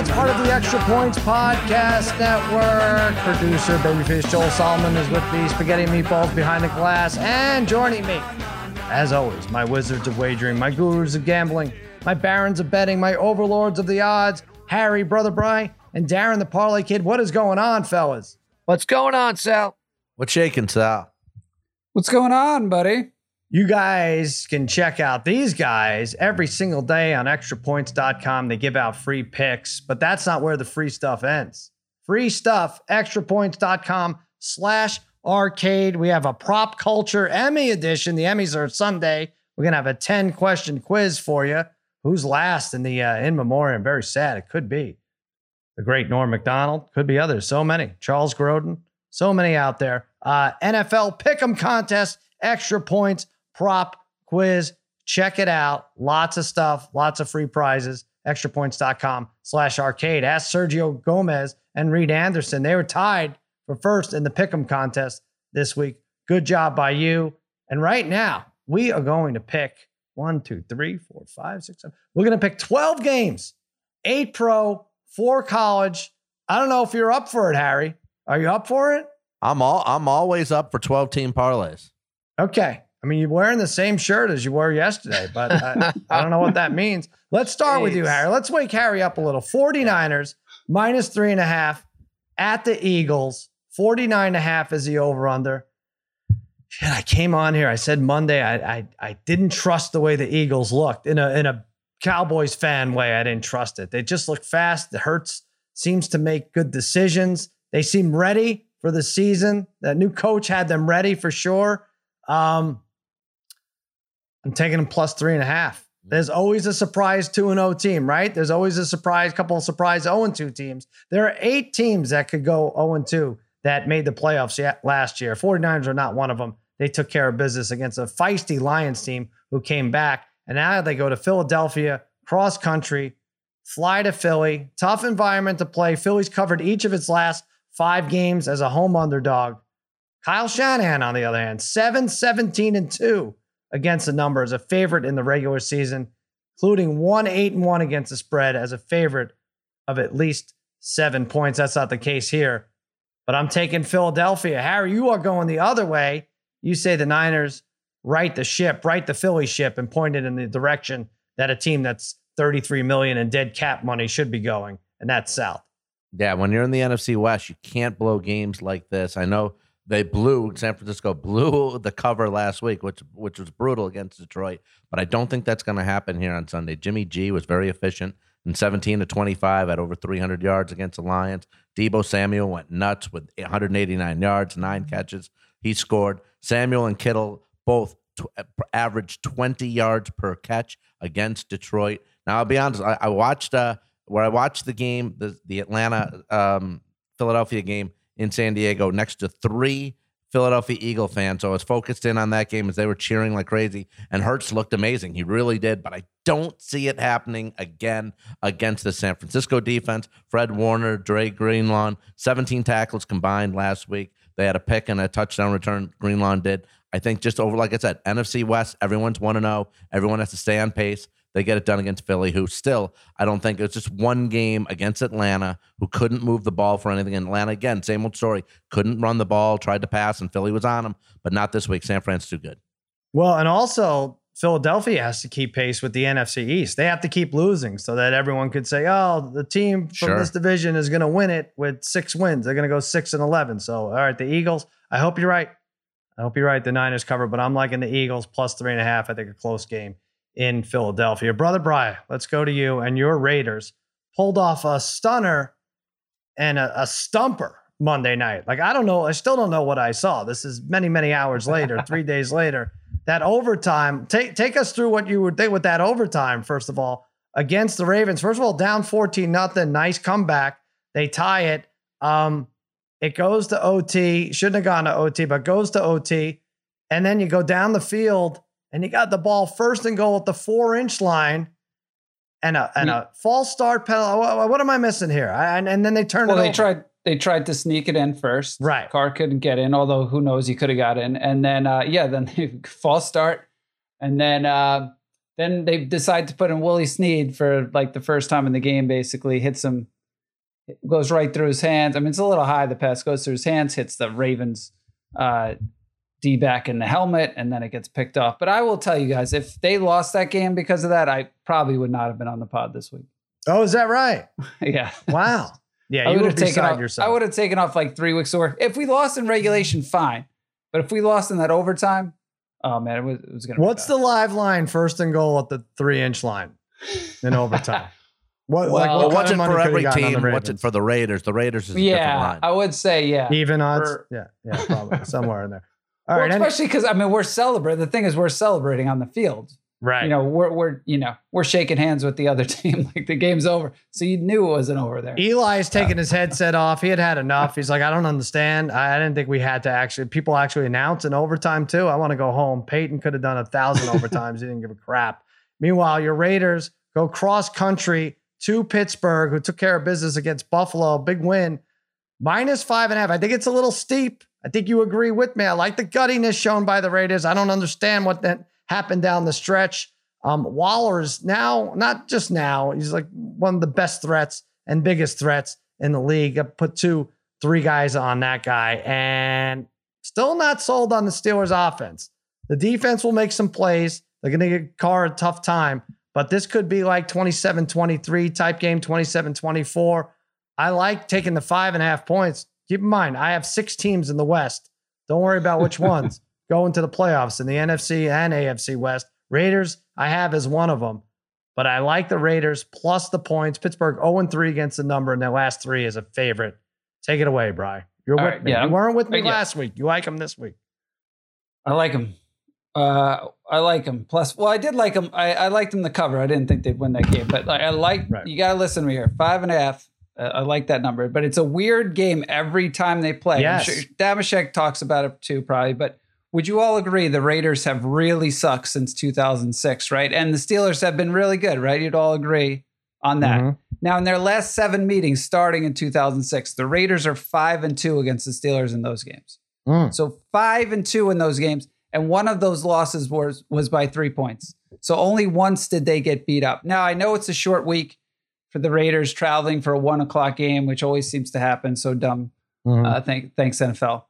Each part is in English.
Odds, part of the Extra Points Podcast Network. Producer Babyface Joel Solomon is with me, Spaghetti and Meatballs behind the glass, and joining me, as always, my wizards of wagering, my gurus of gambling, my barons of betting, my overlords of the odds, Harry, Brother Brian, and Darren the Parlay Kid. What is going on, fellas? What's going on, Sal? What's shaking, Sal? What's going on, buddy? You guys can check out these guys every single day on extrapoints.com. They give out free picks, but that's not where the free stuff ends. Free stuff, extrapoints.com/arcade. We have a prop culture Emmy edition. The Emmys are Sunday. We're going to have a 10-question quiz for you. Who's last in the in memoriam? Very sad. It could be the great Norm Macdonald. Could be others. So many. Charles Grodin. So many out there. NFL Pick'em contest, extra points, prop quiz. Check it out. Lots of stuff. Lots of free prizes. Extrapoints.com/arcade. Ask Sergio Gomez and Reed Anderson. They were tied for first in the Pick'em contest this week. Good job by you. And right now, we are going to pick 1, 2, 3, 4, 5, 6, 7. We're going to pick 12 games, 8 pro, 4 college. I don't know if you're up for it, Harry. Are you up for it? I'm always up for 12-team parlays. Okay. I mean, you're wearing the same shirt as you wore yesterday, but I don't know what that means. Let's start with you, Harry. Let's wake Harry up a little. 49ers -3.5 at the Eagles. 49.5 is the over-under. Shit, I came on here. I said Monday I didn't trust the way the Eagles looked. In a Cowboys fan way, I didn't trust it. They just look fast. The Hurts seems to make good decisions. They seem ready for the season. That new coach had them ready for sure. I'm taking them +3.5. There's always a surprise 2-0 team, right? There's always a couple of surprise 0-2 teams. There are 8 teams that could go 0-2 that made the playoffs last year. 49ers are not one of them. They took care of business against a feisty Lions team who came back. And now they go to Philadelphia, cross country, fly to Philly. Tough environment to play. Philly's covered each of its last 5 games as a home underdog. Kyle Shanahan, on the other hand, 7-17-2 against the number as a favorite in the regular season, including 1-8-1 against the spread as a favorite of at least 7 points. That's not the case here, but I'm taking Philadelphia. Harry, you are going the other way. You say the Niners right the Philly ship and point it in the direction that a team that's $33 million in dead cap money should be going, and that's south. Yeah, when you're in the NFC West, you can't blow games like this. I know San Francisco blew the cover last week, which was brutal against Detroit, but I don't think that's going to happen here on Sunday. Jimmy G was very efficient in 17-25 at over 300 yards against the Lions. Deebo Samuel went nuts with 189 yards, 9 catches. He scored. Samuel and Kittle both averaged 20 yards per catch against Detroit. Now, I'll be honest, I watched the game, the Atlanta Philadelphia game in San Diego next to 3 Philadelphia Eagle fans. So I was focused in on that game as they were cheering like crazy. And Hurts looked amazing. He really did. But I don't see it happening again against the San Francisco defense. Fred Warner, Dre Greenlaw, 17 tackles combined last week. They had a pick and a touchdown return. Greenlaw did. I think just over, like I said, NFC West, everyone's 1-0. Everyone has to stay on pace. They get it done against Philly, who still, I don't think, it was just one game against Atlanta, who couldn't move the ball for anything. And Atlanta, again, same old story, couldn't run the ball, tried to pass, and Philly was on them, but not this week. San Fran's too good. Well, and also, Philadelphia has to keep pace with the NFC East. They have to keep losing so that everyone could say, oh, the team from this division is going to win it with 6 wins. They're going to go 6-11. So, all right, the Eagles, I hope you're right. The Niners cover, but I'm liking the Eagles +3.5. I think a close game in Philadelphia. Brother Brian, let's go to you. And your Raiders pulled off a stunner and a stumper Monday night. Like, I don't know. I still don't know what I saw. This is many, many hours later, 3 days later. That overtime, take us through what you would think with that overtime, first of all, against the Ravens. First of all, down 14-0. Nice comeback. They tie it. It goes to OT. Shouldn't have gone to OT, but goes to OT. And then you go down the field and you got the ball first and goal at the 4-inch line and a false start penalty. What am I missing here? And then they turned it over. They tried to sneak it in first. Right. Carr couldn't get in, although who knows, he could have got in. And then, then false start. And then Then they decide to put in Willie Snead for like the first time in the game, basically hits him, goes right through his hands. I mean, it's a little high. The pass goes through his hands, hits the Ravens D-back in the helmet, and then it gets picked off. But I will tell you guys, if they lost that game because of that, I probably would not have been on the pod this week. Oh, is that right? Yeah. Wow. Yeah, I you would were have taken beside off, yourself. I would have taken off like 3 weeks of work. If we lost in regulation, fine. But if we lost in that overtime, oh man, it was going to be What's the live line, 1st and goal at the 3-inch line in overtime? What What's it for every team? team? What's it for the Raiders? The Raiders is a different line. I would say, even odds? Yeah, probably somewhere in there. All right, especially because, I mean, we're celebrating. The thing is, we're celebrating on the field. Right. You know, we're shaking hands with the other team like the game's over. So you knew it wasn't over there. Eli's taking his headset off. He had enough. He's like, I don't understand. I didn't think we had to people actually announce an overtime too. I want to go home. Peyton could have done 1,000 overtimes. He didn't give a crap. Meanwhile, your Raiders go cross country to Pittsburgh, who took care of business against Buffalo. Big win. -5.5. I think it's a little steep. I think you agree with me. I like the guttiness shown by the Raiders. I don't understand what that happened down the stretch. Waller's now, not just now, he's like one of the best threats and biggest threats in the league. I put 2-3 guys on that guy and still not sold on the Steelers offense. The defense will make some plays. They're going to give Carr a tough time, but this could be like 27-23 type game, 27-24. I like taking the 5.5 points. Keep in mind, I have 6 teams in the West. Don't worry about which ones go into the playoffs in the NFC and AFC West. Raiders, I have as one of them, but I like the Raiders plus the points. Pittsburgh 0-3 against the number, and their last 3 is a favorite. Take it away, Bri. You're with me. You weren't with me last week. You like them this week. I like them. I like them. Plus, well, I did like them. I liked them to cover. I didn't think they'd win that game, but you got to listen to me here. 5.5. I like that number, but it's a weird game every time they play. Yes. I'm sure Damashek talks about it too, probably, but would you all agree the Raiders have really sucked since 2006, right? And the Steelers have been really good, right? You'd all agree on that. Mm-hmm. Now, in their last 7 meetings starting in 2006, the Raiders are 5-2 against the Steelers in those games. So 5-2 in those games, and one of those losses was by 3 points. So only once did they get beat up. Now, I know it's a short week for the Raiders traveling for a 1:00 game, which always seems to happen. So dumb. Thanks, NFL.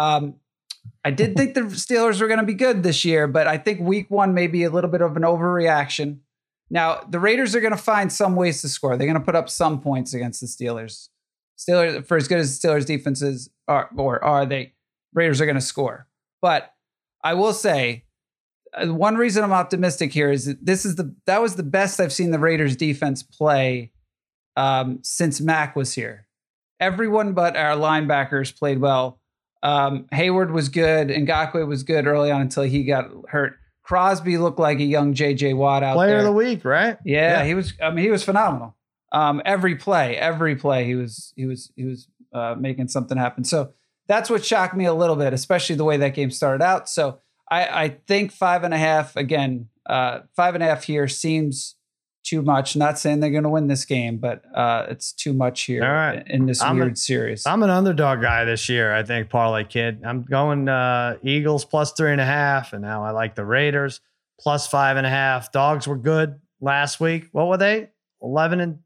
I did think the Steelers were going to be good this year, but I think week 1 may be a little bit of an overreaction. Now, the Raiders are going to find some ways to score. They're going to put up some points against the Steelers. For as good as the Steelers' defenses are, Raiders are going to score. But I will say, one reason I'm optimistic here is that that was the best I've seen the Raiders defense play since Mac was here. Everyone but our linebackers played well. Hayward was good. Ngakoue was good early on until he got hurt. Crosby looked like a young J.J. Watt out Player there. of the week, right? Yeah, he was. I mean, he was phenomenal. Every play, he was making something happen. So that's what shocked me a little bit, especially the way that game started out. So I think 5.5 again. 5.5 here seems too much. Not saying they're going to win this game, but it's too much here in this weird series. I'm an underdog guy this year. I think Parlay Kid. I'm going Eagles plus 3.5, and now I like the Raiders plus 5.5. Dogs were good last week. What were they? 11-6.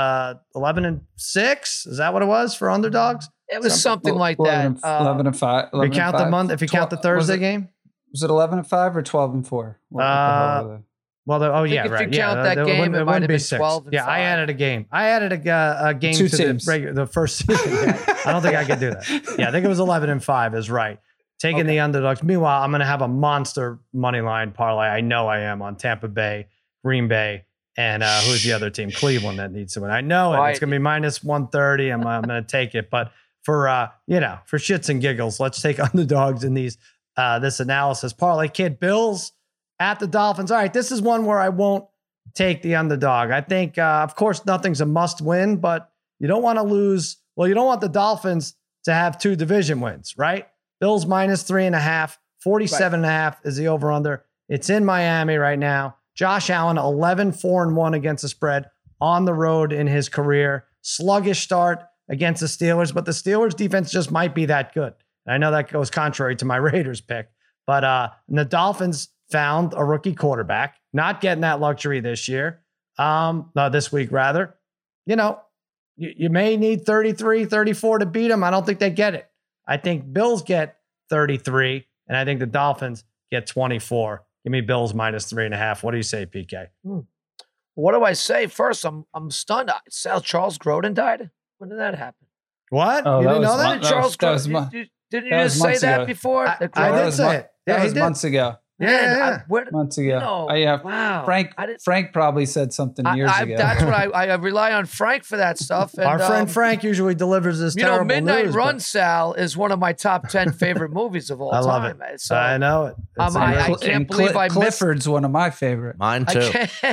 Is that what it was for underdogs? It was something like that. 11-5. If you count the month, if you count the Thursday game, was it 11-5 or 12-4? Well, if you count that game, it might have been 12-5. Yeah, I added a game. I added a game to the first season. Yeah, I don't think I could do that. Yeah, I think it was 11-5 is right. Taking the underdogs. Meanwhile, I'm going to have a monster money line parlay. I know I am on Tampa Bay, Green Bay, and who's the other team? Cleveland that needs to win. I know it. It's going to be minus 130. I'm going to take it. But for shits and giggles, let's take underdogs in these this analysis. Parlay Kid, Bills at the Dolphins. All right, this is one where I won't take the underdog. I think, of course, nothing's a must win, but you don't want to lose. Well, you don't want the Dolphins to have 2 division wins, right? Bills minus 3.5, 47.5 is the over under. It's in Miami right now. Josh Allen, 11-4-1 against the spread on the road in his career. Sluggish start against the Steelers, but the Steelers defense just might be that good. And I know that goes contrary to my Raiders pick, But the Dolphins found a rookie quarterback, not getting that luxury this year. This week, rather. You know, you may need 33, 34 to beat them. I don't think they get it. I think Bills get 33, and I think the Dolphins get 24. Give me Bills minus 3.5. What do you say, PK? What do I say? First, I'm stunned. Charles Grodin died. When did that happen? What? You didn't know that? Charles Grodin. Didn't you just say that before? I did say it. Yeah, that was months ago. Months ago. Wow. Frank probably said something years ago. That's what I rely on Frank for that stuff. And, our friend Frank usually delivers this terrible Midnight news. Run, Sal, is one of my top 10 favorite movies of all time. I love it. So, I know it. I can't believe I missed. Clifford's one of my favorite. Mine too.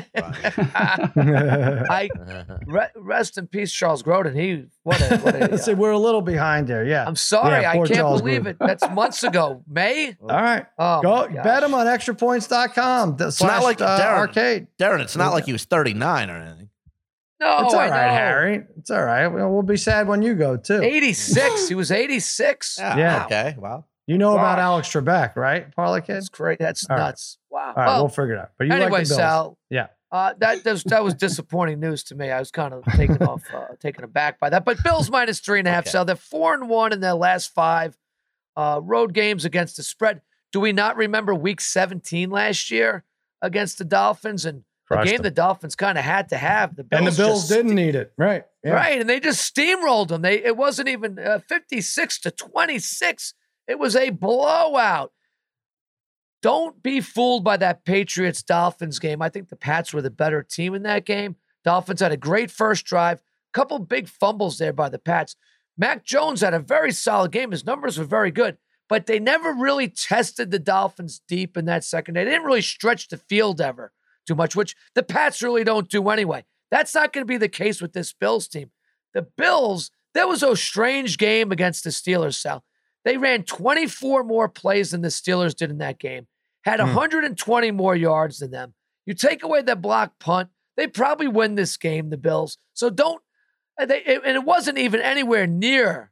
Rest in peace, Charles Grodin. What a See, we're a little behind there. Yeah. I'm sorry. I can't Charles believe it. That's months ago. May? All right. Go bet him on extrapoints.com. It's not like arcade. Darren, it's not like he was 39 or anything. No, it's all right, know. Harry. It's all right. We'll be sad when you go too. 86. He was 86. Yeah. Okay. Wow. You know about Alex Trebek, right? Parlay Kid? That's great. That's all nuts. Right. Wow. All right, we'll figure it out. But you anyway, like the Bills. Sal. Yeah. That was disappointing news to me. I was kind of taken aback by that. But Bills minus 3.5. Okay. So they're 4-1 in their last 5 road games against the spread. Do we not remember Week 17 last year against the Dolphins and a game the Dolphins kind of had to have? The Bills didn't need it, right? Yeah. Right, and they just steamrolled them. It wasn't even 56-26. It was a blowout. Don't be fooled by that Patriots-Dolphins game. I think the Pats were the better team in that game. Dolphins had a great first drive. Couple big fumbles there by the Pats. Mac Jones had a very solid game. His numbers were very good, but they never really tested the Dolphins deep in that second day. They didn't really stretch the field ever too much, which the Pats really don't do anyway. That's not going to be the case with this Bills team. The Bills, there was a strange game against the Steelers, Sal. They ran 24 more plays than the Steelers did in that game, had 120 more yards than them. You take away that block punt, they probably win this game, the Bills. So and it wasn't even anywhere near,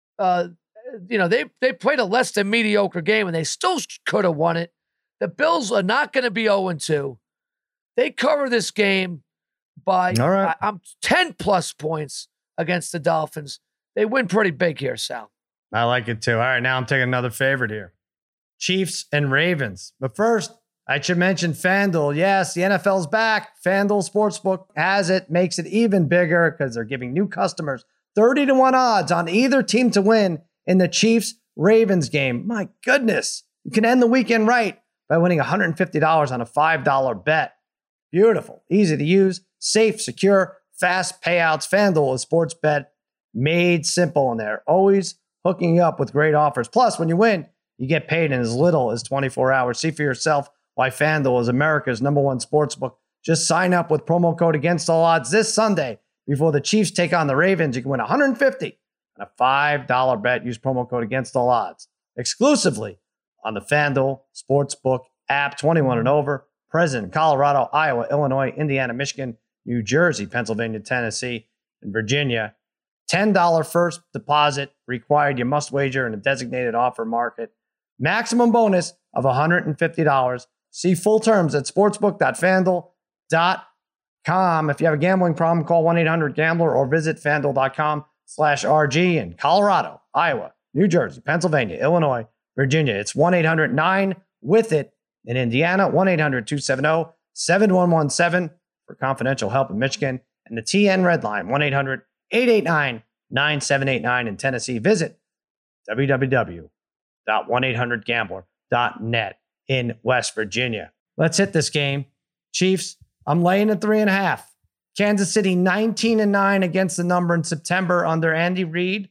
they played a less than mediocre game and they still could have won it. The Bills are not going to be 0-2. They cover this game by 10 plus points against the Dolphins. They win pretty big here, Sal. I like it too. All right, now I'm taking another favorite here. Chiefs and Ravens. But first, I should mention FanDuel. Yes, the NFL's back. FanDuel Sportsbook has it, makes it even bigger because they're giving new customers 30-1 odds on either team to win in the Chiefs-Ravens game. My goodness. You can end the weekend right by winning $150 on a $5 bet. Beautiful. Easy to use, safe, secure, fast payouts. FanDuel is sports bet made simple, and they're always hooking you up with great offers. Plus, when you win, you get paid in as little as 24 hours. See for yourself why FanDuel is America's #1 sportsbook. Just sign up with promo code AGAINSTALLODDS this Sunday before the Chiefs take on the Ravens. You can win $150 on a $5 bet. Use promo code AGAINSTALLODDS exclusively on the FanDuel Sportsbook app. 21 and over. Present in Colorado, Iowa, Illinois, Indiana, Michigan, New Jersey, Pennsylvania, Tennessee, and Virginia. $10 first deposit required. You must wager in a designated offer market. Maximum bonus of $150. See full terms at sportsbook.fanduel.com. If you have a gambling problem, call 1-800-GAMBLER or visit fanduel.com/RG in Colorado, Iowa, New Jersey, Pennsylvania, Illinois, Virginia. It's 1-800-9-WITH-IT in Indiana, 1-800-270-7117 for confidential help in Michigan, and the TN Red Line, 1-800-889-9789 in Tennessee. Visit www.1800gambler.net in West Virginia. Let's hit this game. Chiefs, I'm laying at 3.5. Kansas City 19-9 against the number in September under Andy Reid.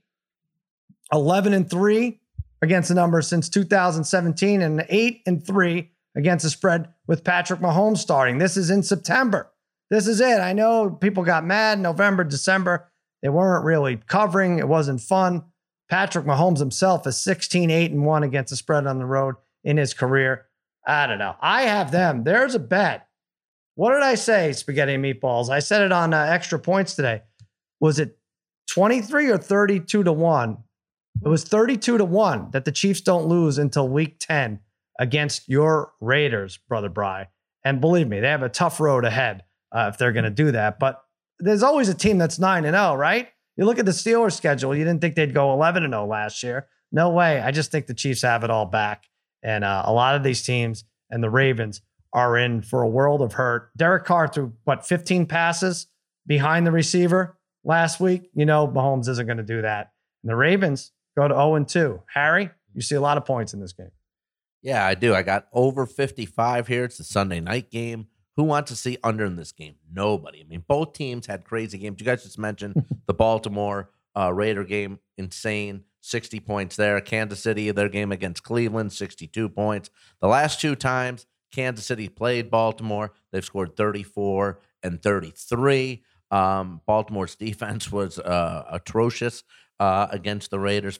11-3 against the number since 2017 and 8-3 against the spread with Patrick Mahomes starting. This is in September. This is it. I know people got mad November, December. They weren't really covering. It wasn't fun. Patrick Mahomes himself is 16-8-1 against the spread on the road in his career. I don't know. I have them. There's a bet. What did I say, spaghetti and meatballs? I said it on Extra Points today. Was it 23 or 32-1? It was 32-1 that the Chiefs don't lose until week 10 against your Raiders, Brother Bry. And believe me, they have a tough road ahead if they're going to do that. But there's always a team that's 9-0, right? You look at the Steelers schedule, you didn't think they'd go 11-0 last year. No way. I just think the Chiefs have it all back. And a lot of these teams and the Ravens are in for a world of hurt. Derek Carr threw, 15 passes behind the receiver last week? You know Mahomes isn't going to do that. And the Ravens go to 0-2. Harry, you see a lot of points in this game. Yeah, I do. I got over 55 here. It's the Sunday night game. Who wants to see under in this game? Nobody. I mean, both teams had crazy games. You guys just mentioned the Baltimore Raider game, insane, 60 points there. Kansas City, their game against Cleveland, 62 points. The last two times Kansas City played Baltimore, they've scored 34 and 33. Baltimore's defense was atrocious against the Raiders.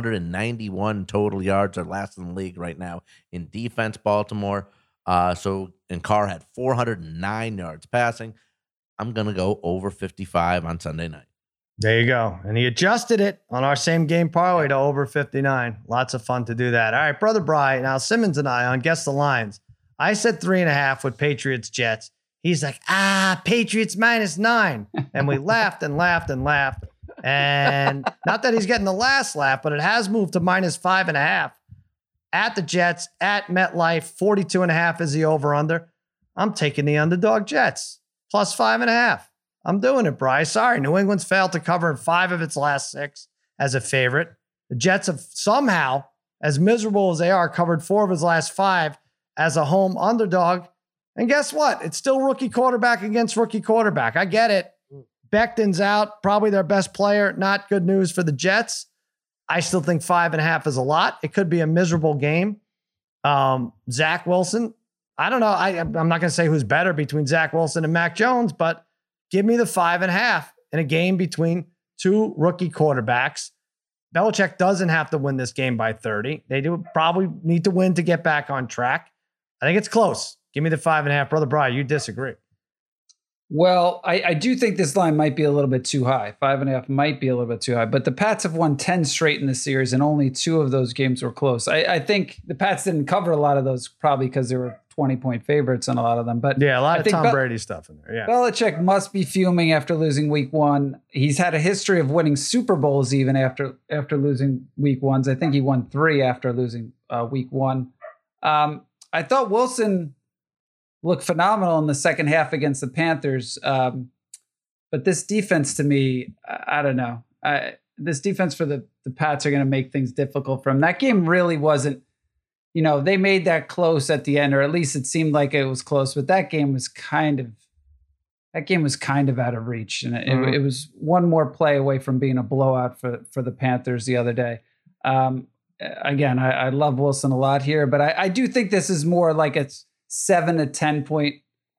491 total yards are last in the league right now in defense, Baltimore. And Carr had 409 yards passing. I'm going to go over 55 on Sunday night. There you go. And he adjusted it on our same game parlay to over 59. Lots of fun to do that. All right, Brother Bry. Now, Simmons and I on Guess the Lines. I said 3.5 with Patriots Jets. He's like, Patriots -9. And we laughed and laughed and laughed. And not that he's getting the last laugh, but it has moved to -5.5. At the Jets, at MetLife, 42.5 is the over-under. I'm taking the underdog Jets, +5.5. I'm doing it, Bryce. Sorry, New England's failed to cover in 5 of its last 6 as a favorite. The Jets have somehow, as miserable as they are, covered 4 of its last 5 as a home underdog. And guess what? It's still rookie quarterback against rookie quarterback. I get it. Becton's out, probably their best player. Not good news for the Jets. I still think 5.5 is a lot. It could be a miserable game. Zach Wilson, I don't know. I'm not going to say who's better between Zach Wilson and Mac Jones, but give me the 5.5 in a game between 2 rookie quarterbacks. Belichick doesn't have to win this game by 30. They do probably need to win to get back on track. I think it's close. Give me the 5.5. Brother Brian, you disagree. Well, I do think this line might be a little bit too high. 5.5 might be a little bit too high, but the Pats have won 10 straight in the series, and only 2 of those games were close. I think the Pats didn't cover a lot of those probably because they were 20-point favorites on a lot of them. But yeah, a lot of Tom Brady stuff in there. Yeah, Belichick must be fuming after losing week 1. He's had a history of winning Super Bowls even after losing week 1s. I think he won 3 after losing week 1. I thought Wilson looked phenomenal in the second half against the Panthers. But this defense to me, I don't know. This defense for the Pats are going to make things difficult for him. That game really wasn't, they made that close at the end, or at least it seemed like it was close, but that game was kind of out of reach. And it was one more play away from being a blowout for the Panthers the other day. Again, I love Wilson a lot here, but I do think this is more like it's 7 to 10 point,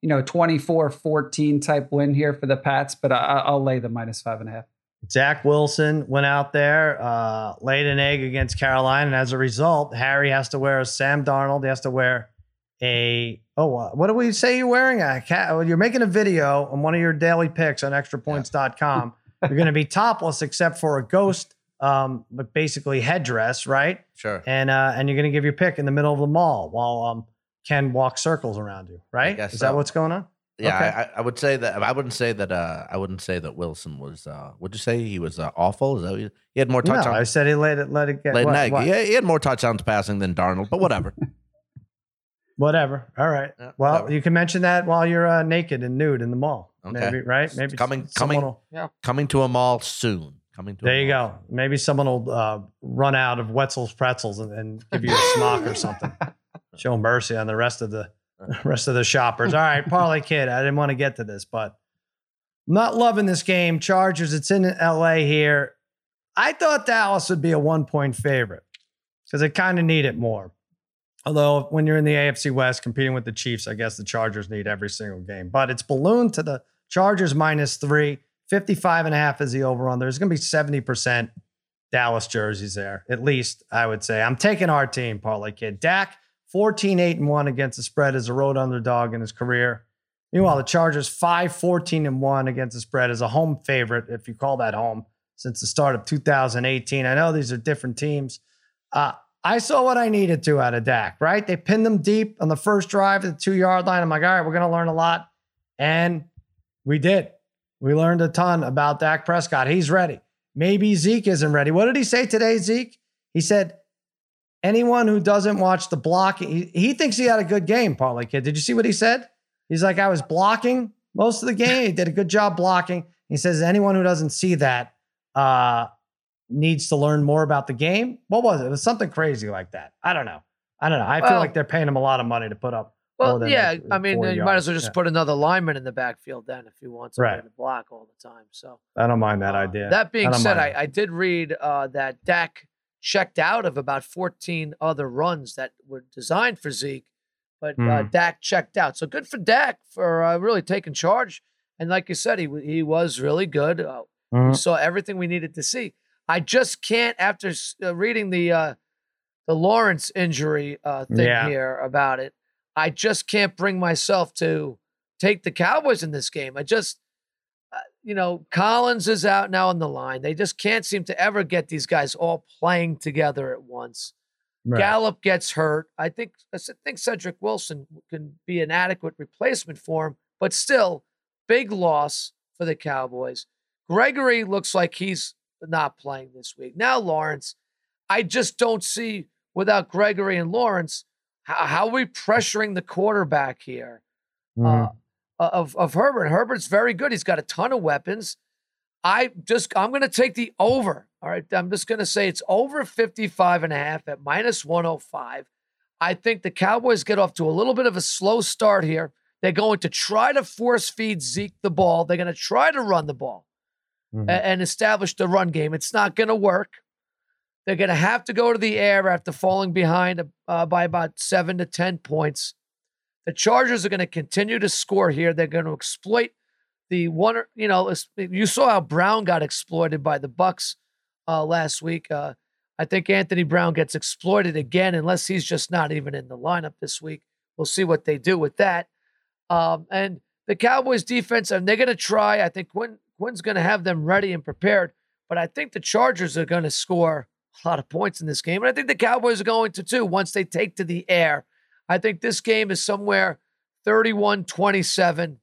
24-14 type win here for the Pats, but I'll lay the -5.5. Zach Wilson went out there, laid an egg against Carolina, and as a result, Harry has to wear a Sam Darnold. He has to wear what do we say you're wearing? You're making a video on one of your daily picks on extrapoints.com. You're going to be topless except for a ghost, but basically headdress, right? Sure. And you're going to give your pick in the middle of the mall while Ken walks circles around you, right? Is that what's going on? Yeah, okay. I would say that. I wouldn't say that Wilson was. Would you say he was awful? Is that what he had more touchdowns? No, I said he let it get. Laid an egg. Yeah, he had more touchdowns passing than Darnold, but whatever. Whatever. All right. Yeah, well, whatever. You can mention that while you're naked and nude in the mall. Okay. Maybe, right? Maybe coming to a mall soon. There you go. Maybe someone will run out of Wetzel's pretzels and give you a smock or something. Show mercy on the rest of the shoppers. All right, Parlay Kid. I didn't want to get to this, but I'm not loving this game. Chargers. It's in LA here. I thought Dallas would be a 1-point favorite because they kind of need it more. Although when you're in the AFC West competing with the Chiefs, I guess the Chargers need every single game. But it's ballooned to the Chargers -3. 55.5 is the over-under. There's going to be 70% Dallas jerseys there, at least, I would say. I'm taking our team, Parlay Kid. Dak, 14-8-1 against the spread as a road underdog in his career. Meanwhile, the Chargers, 5-14-1 against the spread as a home favorite, if you call that home, since the start of 2018. I know these are different teams. I saw what I needed to out of Dak, right? They pinned them deep on the first drive at the 2-yard line. I'm like, all right, we're going to learn a lot. And we did. We learned a ton about Dak Prescott. He's ready. Maybe Zeke isn't ready. What did he say today, Zeke? He said, anyone who doesn't watch the blocking, he thinks he had a good game, Parlay Kid. Did you see what he said? He's like, I was blocking most of the game. He did a good job blocking. He says, anyone who doesn't see that needs to learn more about the game. What was it? It was something crazy like that. I don't know. I feel like they're paying him a lot of money to put up. Well, yeah. I mean, you might as well just put another lineman in the backfield then if you want somebody to block all the time. So I don't mind that idea. That being said, I did read that Dak checked out of about 14 other runs that were designed for Zeke, but Dak checked out. So good for Dak for really taking charge. And like you said, he was really good. We saw everything we needed to see. I just can't, after reading the Lawrence injury thing here about it, I just can't bring myself to take the Cowboys in this game. I just, Collins is out now on the line. They just can't seem to ever get these guys all playing together at once. Right. Gallup gets hurt. I think Cedric Wilson can be an adequate replacement for him, but still, big loss for the Cowboys. Gregory looks like he's not playing this week. Now Lawrence, I just don't see, without Gregory and Lawrence, how are we pressuring the quarterback here of Herbert? Herbert's very good. He's got a ton of weapons. I'm going to take the over. All right. I'm just going to say it's over 55.5 at -105. I think the Cowboys get off to a little bit of a slow start here. They're going to try to force feed Zeke the ball. They're going to try to run the ball and establish the run game. It's not going to work. They're going to have to go to the air after falling behind by about 7 to 10 points. The Chargers are going to continue to score here. They're going to exploit the one. You saw how Brown got exploited by the Bucs last week. I think Anthony Brown gets exploited again, unless he's just not even in the lineup this week. We'll see what they do with that. And the Cowboys defense, and they're going to try. I think Quinn's going to have them ready and prepared. But I think the Chargers are going to score a lot of points in this game. And I think the Cowboys are going to too, once they take to the air. I think this game is somewhere 31-27.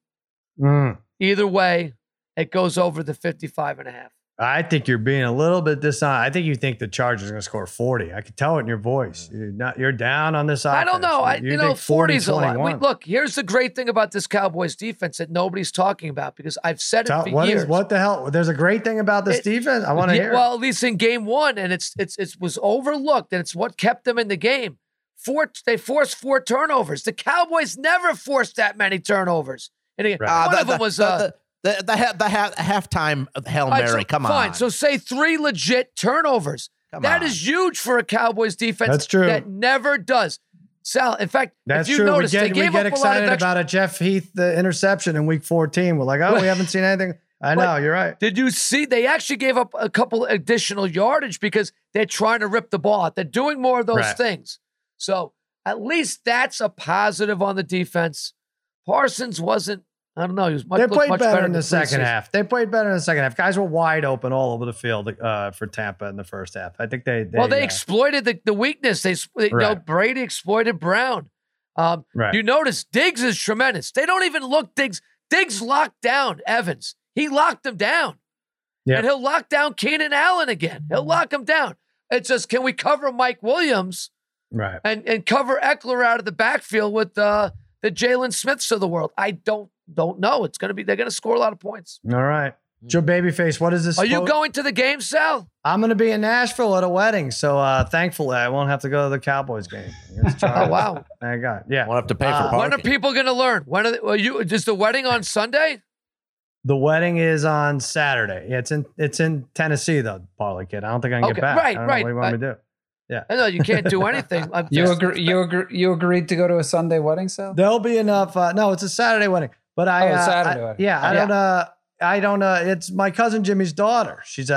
Either way, it goes over the 55.5. I think you're being a little bit dishonest. I think you think the Chargers are going to score 40. I can tell it in your voice. You're down on this offense. I don't know. 40's a lot. Look, here's the great thing about this Cowboys defense that nobody's talking about, because I've said it for years. What the hell? There's a great thing about this defense. I want to hear. Well, at least in game one, and it was overlooked, and it's what kept them in the game. They forced 4 turnovers. The Cowboys never forced that many turnovers. And one of them was the halftime Hail Mary. Come on. Fine. So say 3 legit turnovers. That is huge for a Cowboys defense. That's true. That never does. Sal, in fact, that's if you true. Notice, we get excited about a Jeff Heath interception in week 14. We're like, we haven't seen anything. I know, you're right. Did you see? They actually gave up a couple additional yardage because they're trying to rip the ball out. They're doing more of those things. So at least that's a positive on the defense. Parsons wasn't. I don't know. He was much better in the second half. They played better in the second half. Guys were wide open all over the field for Tampa in the first half. I think they exploited the weakness. Brady exploited Brown. You notice Diggs is tremendous. They don't even look Diggs. Diggs locked down Evans. He locked him down. And he'll lock down Keenan Allen again. He'll lock him down. It's just, can we cover Mike Williams and cover Eckler out of the backfield with the Jalen Smiths of the world? I don't know. They're going to score a lot of points. All right. Joe Babyface, what is this? Are you going to the game, Sal? I'm going to be in Nashville at a wedding. So thankfully, I won't have to go to the Cowboys game. Oh, wow. Thank God. Yeah. Won't have to pay for parking. When are people going to learn? Is the wedding on Sunday? The wedding is on Saturday. Yeah, it's in Tennessee, though, Parlay Kid. I don't think I can get back. Right. What do you want me to do? Yeah. I know you can't do anything. You agreed to go to a Sunday wedding, Sal? There'll be enough. No, it's a Saturday wedding. But Saturday wedding. I don't it's my cousin Jimmy's daughter. She's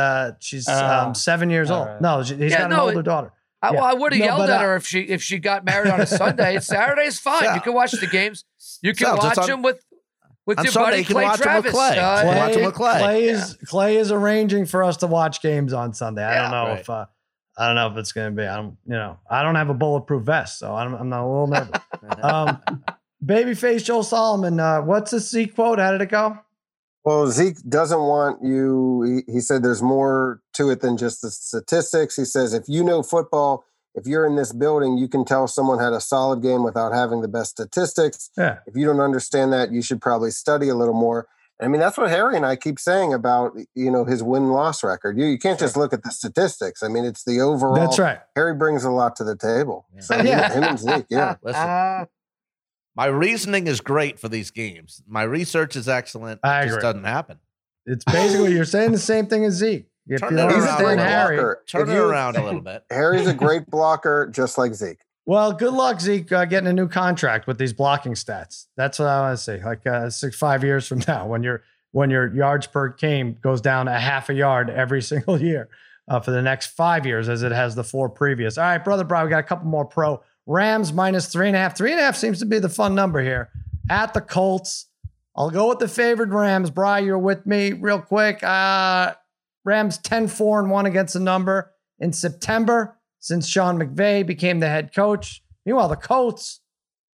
7 years old. Right. No, he's got an older daughter. I would have yelled at her if she got married on a Sunday. Saturday is fine. You can watch the games. You can watch them with your buddy Clay Travis. Clay is arranging for us to watch games on Sunday. I don't know if I don't know if it's going to be. I don't have a bulletproof vest, so I'm not a little nervous. Babyface Joe Solomon. What's the Zeke quote? How did it go? Well, Zeke doesn't want you. He said there's more to it than just the statistics. He says if you know football, if you're in this building, you can tell someone had a solid game without having the best statistics. Yeah. If you don't understand that, you should probably study a little more. I mean, that's what Harry and I keep saying about, his win-loss record. You can't just look at the statistics. I mean, it's the overall. That's right. Harry brings a lot to the table. Yeah. So him and Zeke, yeah. Listen, my reasoning is great for these games. My research is excellent. I It just agree. doesn't happen. It's basically you're saying the same thing as Zeke. If Turn you it don't He's a around great understand Harry, blocker. Turn If it you- around a little bit. Harry's a great blocker, just like Zeke. well, good luck, Zeke, getting a new contract with these blocking stats. That's what I want to say. Like 5 years from now, when your yards per game goes down a half a yard every single year for the next 5 years, as it has the 4 previous. All right, brother, we got a couple more pro. Rams minus 3.5. 3.5 seems to be the fun number here. At the Colts, I'll go with the favored Rams. Bri, you're with me real quick. Rams 10-4-1 against the number in September since Sean McVay became the head coach. Meanwhile, the Colts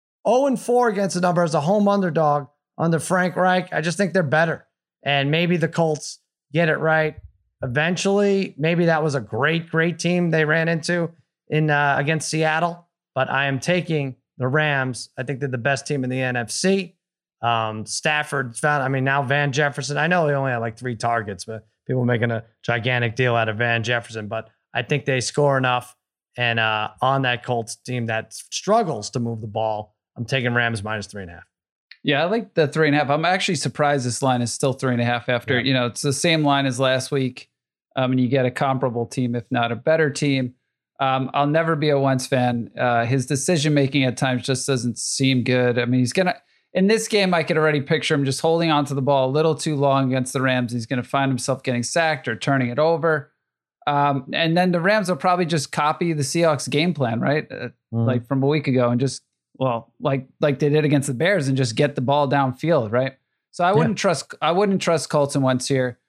0-4 against the number as a home underdog under Frank Reich. I just think they're better. And maybe the Colts get it right eventually. Maybe that was a great, great team they ran into in against Seattle. But I am taking the Rams. I think they're the best team in the NFC. Stafford's found, now Van Jefferson. I know he only had like 3 targets, but people making a gigantic deal out of Van Jefferson. But I think they score enough. And on that Colts team that struggles to move the ball, I'm taking Rams minus 3.5. Yeah, I like the 3.5. I'm actually surprised this line is still 3.5 after, it's the same line as last week. And you get a comparable team, if not a better team. I'll never be a Wentz fan. His decision-making at times just doesn't seem good. I mean, in this game, I could already picture him just holding onto the ball a little too long against the Rams. He's going to find himself getting sacked or turning it over. And then the Rams will probably just copy the Seahawks game plan, right? Like from a week ago and just, like they did against the Bears and just get the ball downfield, right? So I wouldn't trust Colts and Wentz here,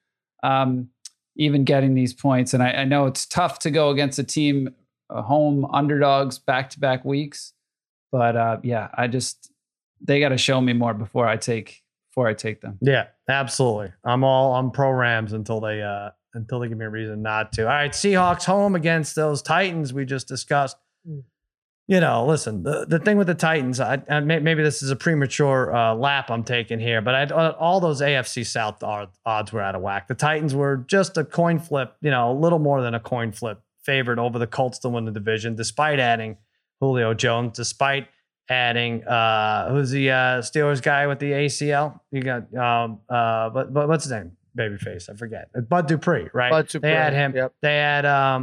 even getting these points. And I know it's tough to go against a team, home underdogs back-to-back weeks, but they got to show me more before I take them. Yeah, absolutely. I'm pro Rams until they give me a reason not to. All right, Seahawks home against those Titans we just discussed. Listen, the thing with the Titans, maybe this is a premature lap I'm taking here, but all those AFC South odds were out of whack. The Titans were just a coin flip, a little more than a coin flip favored over the Colts to win the division, despite adding Julio Jones, despite adding who's the Steelers guy with the ACL? You got but what's his name? Babyface, I forget. Bud Dupree, right? Bud Dupree. They had him. Yep. They had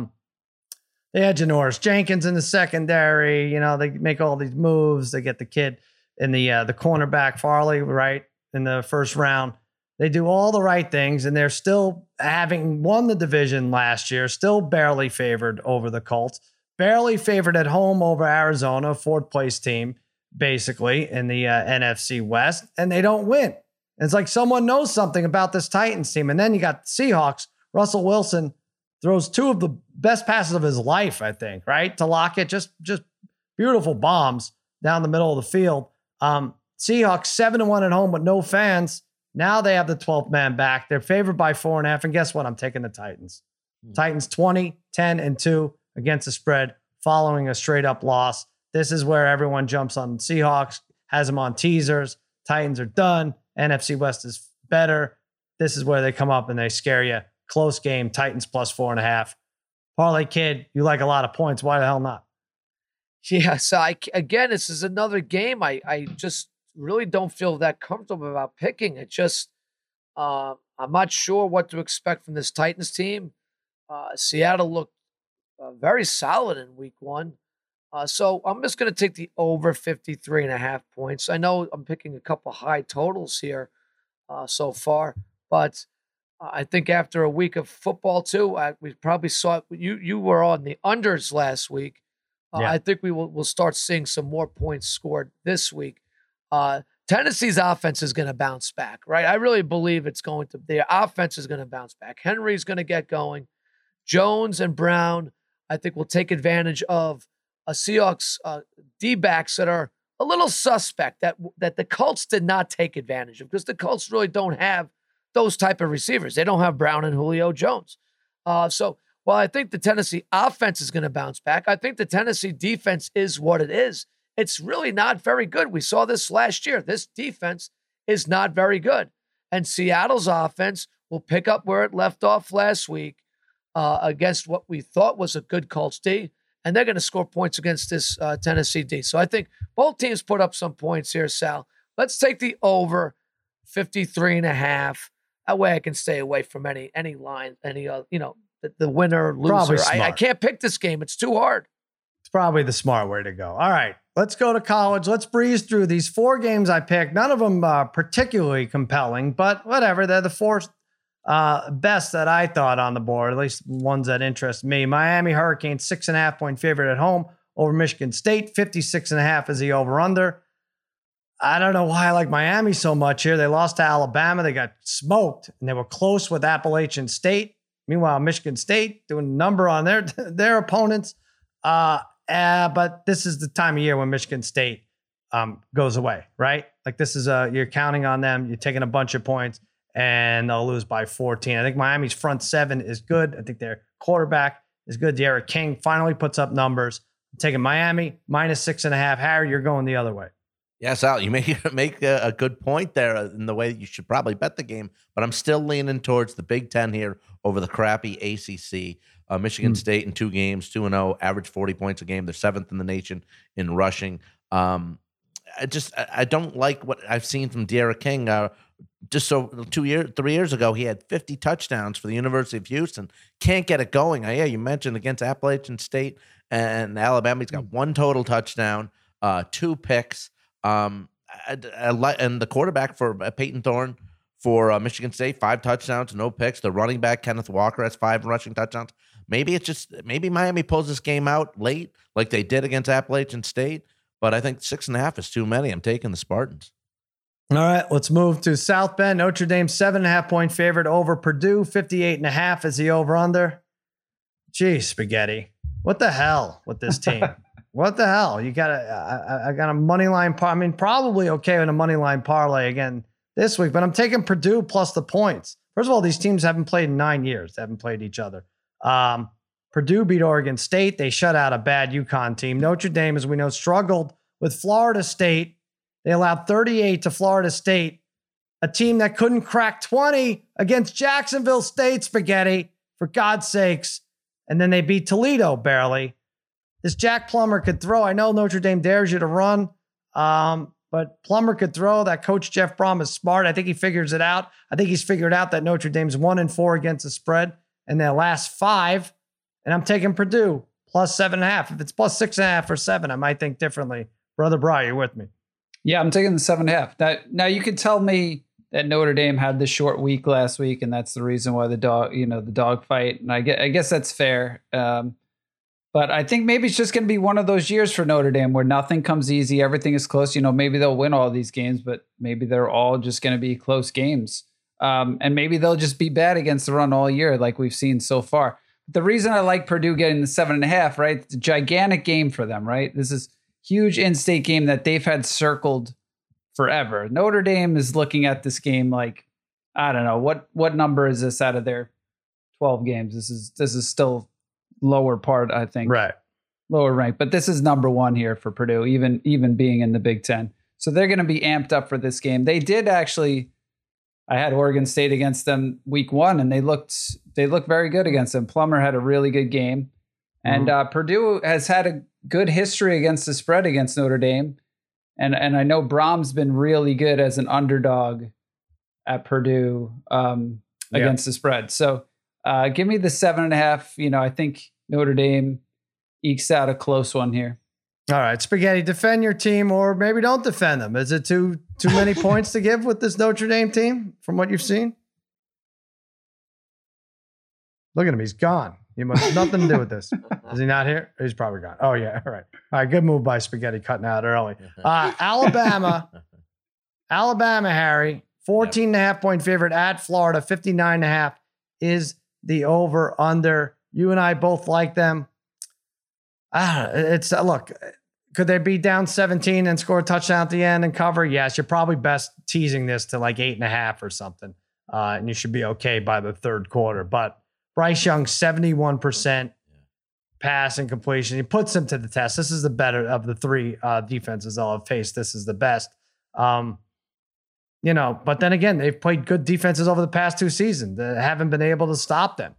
Janoris Jenkins in the secondary. They make all these moves. They get the kid in the cornerback Farley, right, in the first round. They do all the right things, and they're still, having won the division last year, still barely favored over the Colts. Barely favored at home over Arizona, 4th place team, basically, in the NFC West, and they don't win. It's like someone knows something about this Titans team. And then you got the Seahawks. Russell Wilson throws 2 of the best passes of his life, I think, right? To Lockett, just beautiful bombs down the middle of the field. Seahawks 7-1 at home with no fans. Now they have the 12th man back. They're favored by 4.5. And guess what? I'm taking the Titans. Titans 20-10-2 against the spread following a straight up loss. This is where everyone jumps on Seahawks, has them on teasers. Titans are done. NFC West is better. This is where they come up and they scare you. Close game, Titans plus 4.5. Parlay Kid, you like a lot of points. Why the hell not? Yeah, so this is another game I just really don't feel that comfortable about picking. It just, I'm not sure what to expect from this Titans team. Seattle looked very solid in week 1. So I'm just going to take the over 53.5 points. I know I'm picking a couple high totals here so far, but I think after a week of football too, we probably saw you were on the unders last week. I think we'll start seeing some more points scored this week. Tennessee's offense is going to bounce back, right? I really believe their offense is going to bounce back. Henry's going to get going. Jones and Brown I think will take advantage of a Seahawks D-backs that are a little suspect that the Colts did not take advantage of, because the Colts really don't have those type of receivers. They don't have Brown and Julio Jones. So while I think the Tennessee offense is going to bounce back, I think the Tennessee defense is what it is. It's really not very good. We saw this last year. This defense is not very good. And Seattle's offense will pick up where it left off last week against what we thought was a good Colts D. And they're going to score points against this Tennessee D. So I think both teams put up some points here, Sal. Let's take the over 53.5. That way I can stay away from any line, the winner, loser. I can't pick this game. It's too hard. It's probably the smart way to go. All right, let's go to college. Let's breeze through these 4 games I picked. None of them particularly compelling, but whatever. They're the 4 best that I thought on the board, at least ones that interest me. Miami Hurricanes, 6.5 point favorite at home over Michigan State. 56.5 is the over-under. I don't know why I like Miami so much here. They lost to Alabama. They got smoked, and they were close with Appalachian State. Meanwhile, Michigan State doing a number on their opponents. But this is the time of year when Michigan State goes away, right? Like this is you're counting on them. You're taking a bunch of points, and they'll lose by 14. I think Miami's front 7 is good. I think their quarterback is good. Derek King finally puts up numbers. I'm taking Miami minus 6.5. Harry, you're going the other way. Yes, Al, you make a good point there in the way that you should probably bet the game, but I'm still leaning towards the Big Ten here over the crappy ACC. Michigan State in 2 games, 2-0, average 40 points a game. They're 7th in the nation in rushing. I don't like what I've seen from Derek King. Just so 3 years ago, he had 50 touchdowns for the University of Houston. Can't get it going. Yeah, you mentioned against Appalachian State and Alabama, he's got 1 total touchdown, 2 picks. And the quarterback for Peyton Thorne for Michigan State, 5 touchdowns, no picks. The running back, Kenneth Walker, has 5 rushing touchdowns. Maybe Miami pulls this game out late like they did against Appalachian State, but I think 6.5 is too many. I'm taking the Spartans. All right, let's move to South Bend. Notre Dame, 7.5 point favorite over Purdue. 58.5 is the over-under. Gee, spaghetti. What the hell with this team? What the hell? You got I got a money line. Probably okay with a money line parlay again this week, but I'm taking Purdue plus the points. First of all, these teams haven't played in 9 years. They haven't played each other. Purdue beat Oregon State. They shut out a bad UConn team. Notre Dame, as we know, struggled with Florida State. They allowed 38 to Florida State, a team that couldn't crack 20 against Jacksonville State, spaghetti, for God's sakes. And then they beat Toledo barely. This Jack Plummer could throw. I know Notre Dame dares you to run, but Plummer could throw. That coach, Jeff Brom, is smart. I think he figures it out. I think he's figured out that Notre Dame's 1-4 against the spread in their last 5. And I'm taking Purdue plus 7.5. If it's plus 6.5 or 7, I might think differently. Brother Brian, you with me? Yeah, I'm taking the 7.5. Now you could tell me that Notre Dame had the short week last week, and that's the reason why the dog fight. And I guess that's fair. But I think maybe it's just going to be one of those years for Notre Dame where nothing comes easy. Everything is close. Maybe they'll win all these games, but maybe they're all just going to be close games. And maybe they'll just be bad against the run all year, like we've seen so far. The reason I like Purdue getting the 7.5, right? It's a gigantic game for them, right? This is huge in-state game that they've had circled forever. Notre Dame is looking at this game like, I don't know, what number is this out of their 12 games? This is still lower part, I think. Right. Lower rank. But this is number 1 here for Purdue, even being in the Big Ten. So they're going to be amped up for this game. They did actually, I had Oregon State against them week 1, and they looked very good against them. Plummer had a really good game. And Purdue has had a good history against the spread against Notre Dame. And I know Brom's been really good as an underdog at Purdue against the spread. So give me the 7.5. I think Notre Dame ekes out a close one here. All right, Spaghetti, defend your team or maybe don't defend them. Is it too many points to give with this Notre Dame team from what you've seen? Look at him. He's gone. He must have nothing to do with this. Is he not here? He's probably gone. Oh, yeah. All right. All right. Good move by Spaghetti cutting out early. Alabama, Harry, 14.5 point favorite at Florida. 59.5 is the over under. You and I both like them. It's look, could they be down 17 and score a touchdown at the end and cover? Yes, you're probably best teasing this to like 8.5 or something. And you should be okay by the third quarter. But Bryce Young, 71% pass and completion. He puts him to the test. This is the better of the three defenses they'll have faced. This is the best. But then again, they've played good defenses over the past 2 seasons. They haven't been able to stop them.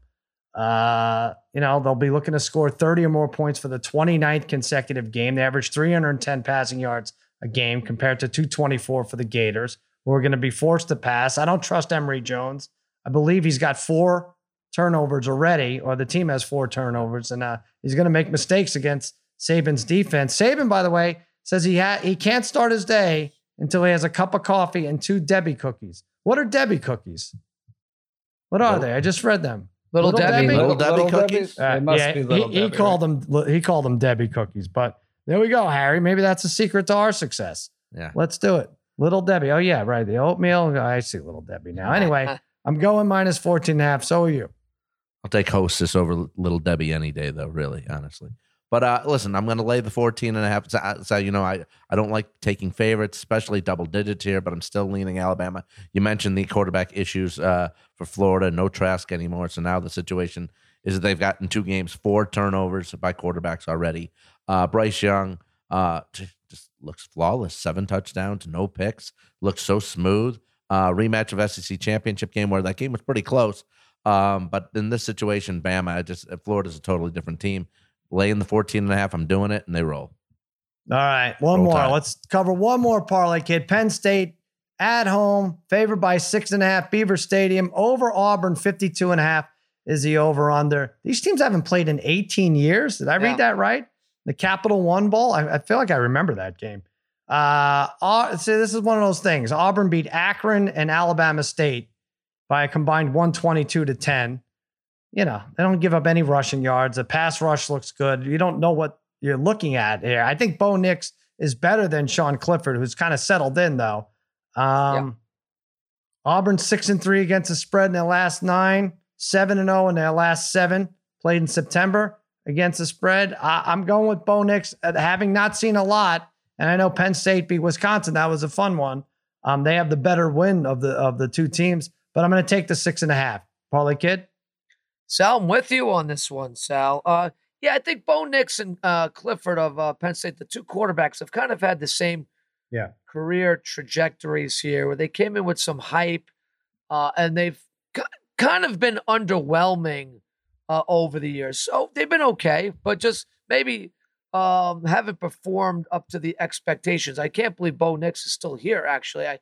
They'll be looking to score 30 or more points for the 29th consecutive game. They average 310 passing yards a game compared to 224 for the Gators, who are going to be forced to pass. I don't trust Emory Jones. I believe he's got 4 turnovers already, or the team has 4 turnovers, and he's going to make mistakes against Saban's defense. Saban, by the way, says he can't start his day until he has a cup of coffee and 2 Debbie cookies. What are Debbie cookies? What are they? I just read them. Little Debbie cookies. They must be Little Debbie. He called them Debbie cookies. But there we go, Harry. Maybe that's a secret to our success. Yeah, let's do it. Little Debbie. Oh yeah, right. The oatmeal. I see Little Debbie now. Anyway, I'm going minus 14.5. So are you. I'll take Hostess over Little Debbie any day, though. Really, honestly. But listen, I'm going to lay the 14.5. So I don't like taking favorites, especially double digits here. But I'm still leaning Alabama. You mentioned the quarterback issues for Florida. No Trask anymore. So now the situation is that they've gotten 2 games, 4 turnovers by quarterbacks already. Bryce Young just looks flawless. 7 touchdowns, no picks. Looks so smooth. Rematch of SEC championship game where that game was pretty close. But in this situation, Florida's a totally different team. Laying the 14.5, I'm doing it, and they roll. All right, one more. Tide. Let's cover one more parlay, kid. Penn State at home, favored by 6.5. Beaver Stadium over Auburn, 52.5 is the over/under. These teams haven't played in 18 years. Did I read that right? The Capital One Bowl. I feel like I remember that game. So this is one of those things. Auburn beat Akron and Alabama State by a combined 122-10. They don't give up any rushing yards. The pass rush looks good. You don't know what you're looking at here. I think Bo Nix is better than Sean Clifford, who's kind of settled in, though. Auburn 6-3 against the spread in their last 9, 7-0 in their last 7, played in September against the spread. I'm going with Bo Nix, having not seen a lot. And I know Penn State beat Wisconsin. That was a fun one. They have the better win of the 2 teams, but I'm going to take the 6.5. Parlay kid. Sal, I'm with you on this one, Sal. I think Bo Nix and Clifford of Penn State, the 2 quarterbacks, have kind of had the same career trajectories here, where they came in with some hype, and they've kind of been underwhelming over the years. So they've been okay, but just maybe haven't performed up to the expectations. I can't believe Bo Nix is still here, actually.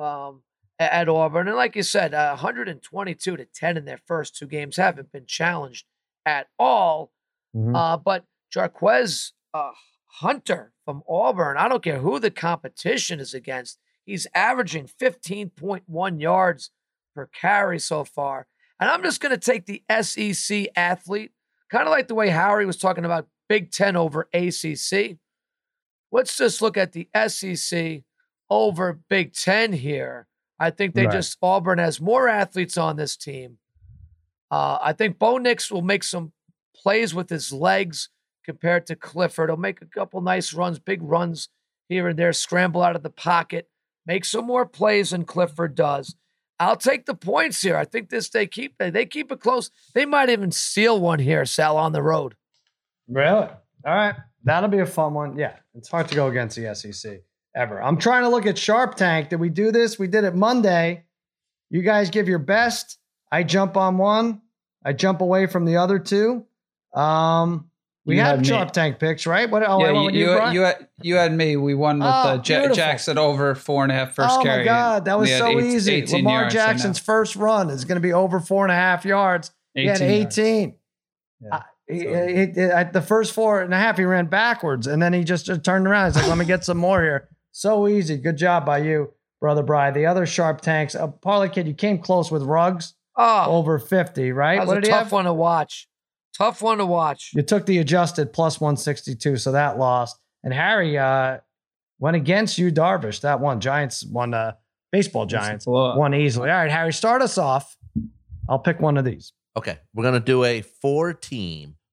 At Auburn. And like you said, 122-10 in their first 2 games, haven't been challenged at all. Mm-hmm. But Jarquez Hunter from Auburn, I don't care who the competition is against, he's averaging 15.1 yards per carry so far. And I'm just going to take the SEC athlete, kind of like the way Harry was talking about Big Ten over ACC. Let's just look at the SEC over Big Ten here. I think Auburn has more athletes on this team. I think Bo Nix will make some plays with his legs compared to Clifford. He'll make a couple nice runs, big runs here and there, scramble out of the pocket, make some more plays than Clifford does. I'll take the points here. I think they keep it close. They might even steal one here, Sal, on the road. Really? All right. That'll be a fun one. Yeah, it's hard to go against the SEC. Ever. I'm trying to look at Sharp Tank. Did we do this? We did it Monday. You guys give your best. I jump on one. I jump away from the other 2. We had Sharp Tank picks, right? You had me. We won with Jackson over 4.5 first carry. Oh my God, that was so easy. Lamar Jackson's first run is going to be over 4.5 yards. He had 18. Yeah. The first 4.5, he ran backwards, and then he just turned around. He's like, let me get some more here. So easy. Good job by you, Brother Bry. The other Sharp Tanks, Parlay Kid, you came close with Ruggs. Over 50, right? That was a tough one to watch. Tough one to watch. You took the adjusted plus 162, so that lost. And Harry went against you, Darvish. That one. Giants won. Baseball Giants won easily. All right, Harry, start us off. I'll pick one of these. Okay. We're going to do a 4-team